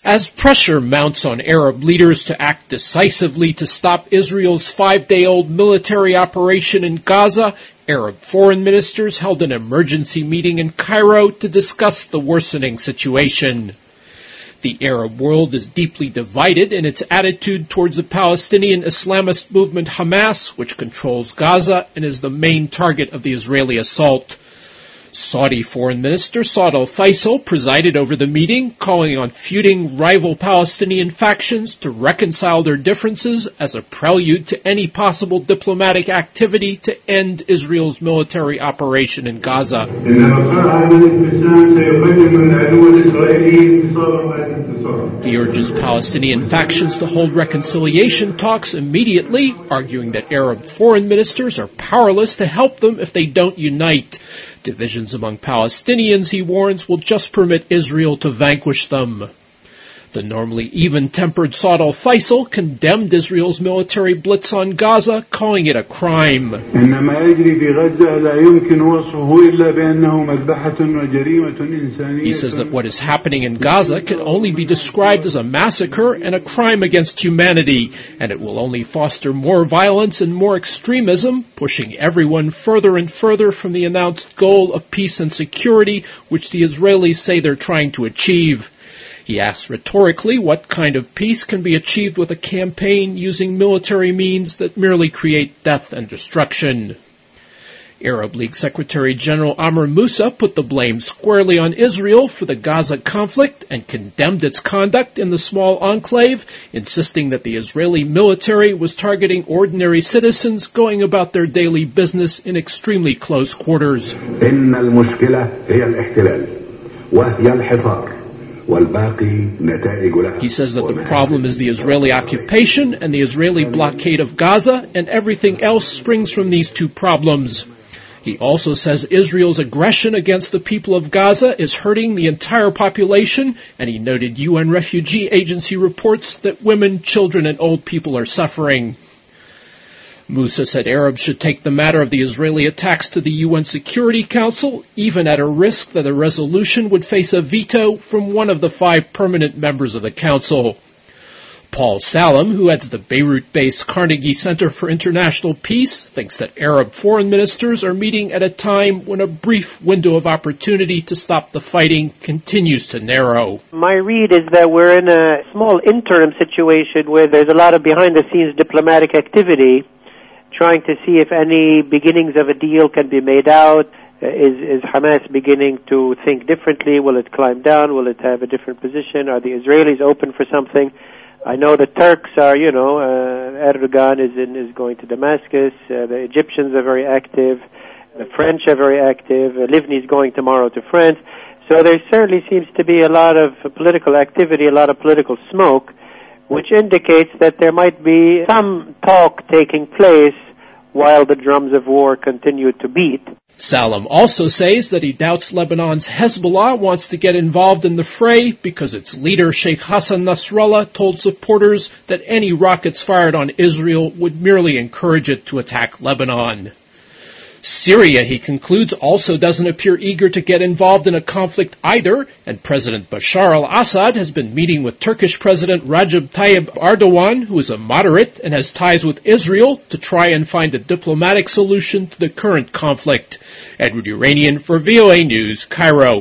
As pressure mounts on Arab leaders to act decisively to stop Israel's 5-day-old military operation in Gaza, Arab foreign ministers held an emergency meeting in Cairo to discuss the worsening situation. The Arab world is deeply divided in its attitude towards the Palestinian Islamist movement Hamas, which controls Gaza and is the main target of the Israeli assault. Saudi Foreign Minister Saad al-Faisal presided over the meeting, calling on feuding rival Palestinian factions to reconcile their differences as a prelude to any possible diplomatic activity to end Israel's military operation in Gaza. He urges Palestinian factions to hold reconciliation talks immediately, arguing that Arab foreign ministers are powerless to help them if they don't unite. Divisions among Palestinians, he warns, will just permit Israel to vanquish them. The normally even-tempered Saad al-Faisal condemned Israel's military blitz on Gaza, calling it a crime. He says that what is happening in Gaza can only be described as a massacre and a crime against humanity, and it will only foster more violence and more extremism, pushing everyone further and further from the announced goal of peace and security, which the Israelis say they're trying to achieve. He asks rhetorically what kind of peace can be achieved with a campaign using military means that merely create death and destruction. Arab League Secretary General Amr Moussa put the blame squarely on Israel for the Gaza conflict and condemned its conduct in the small enclave, insisting that the Israeli military was targeting ordinary citizens going about their daily business in extremely close quarters. He says that the problem is the Israeli occupation and the Israeli blockade of Gaza, and everything else springs from these two problems. He also says Israel's aggression against the people of Gaza is hurting the entire population, and he noted UN Refugee Agency reports that women, children, and old people are suffering. Moussa said Arabs should take the matter of the Israeli attacks to the UN Security Council, even at a risk that a resolution would face a veto from one of the 5 permanent members of the Council. Paul Salem, who heads the Beirut-based Carnegie Center for International Peace, thinks that Arab foreign ministers are meeting at a time when a brief window of opportunity to stop the fighting continues to narrow. My read is that we're in a small interim situation where there's a lot of behind-the-scenes diplomatic activity, trying to see if any beginnings of a deal can be made out. Is Hamas beginning to think differently? Will it climb down? Will it have a different position? Are the Israelis open for something? I know the Turks are, Erdogan is going to Damascus. The Egyptians are very active. The French are very active. Livni is going tomorrow to France. So there certainly seems to be a lot of political activity, a lot of political smoke, which indicates that there might be some talk taking place while the drums of war continue to beat. Salem also says that he doubts Lebanon's Hezbollah wants to get involved in the fray because its leader, Sheikh Hassan Nasrallah, told supporters that any rockets fired on Israel would merely encourage it to attack Lebanon. Syria, he concludes, also doesn't appear eager to get involved in a conflict either, and President Bashar al-Assad has been meeting with Turkish President Recep Tayyip Erdogan, who is a moderate and has ties with Israel, to try and find a diplomatic solution to the current conflict. Edward Uranian for VOA News, Cairo.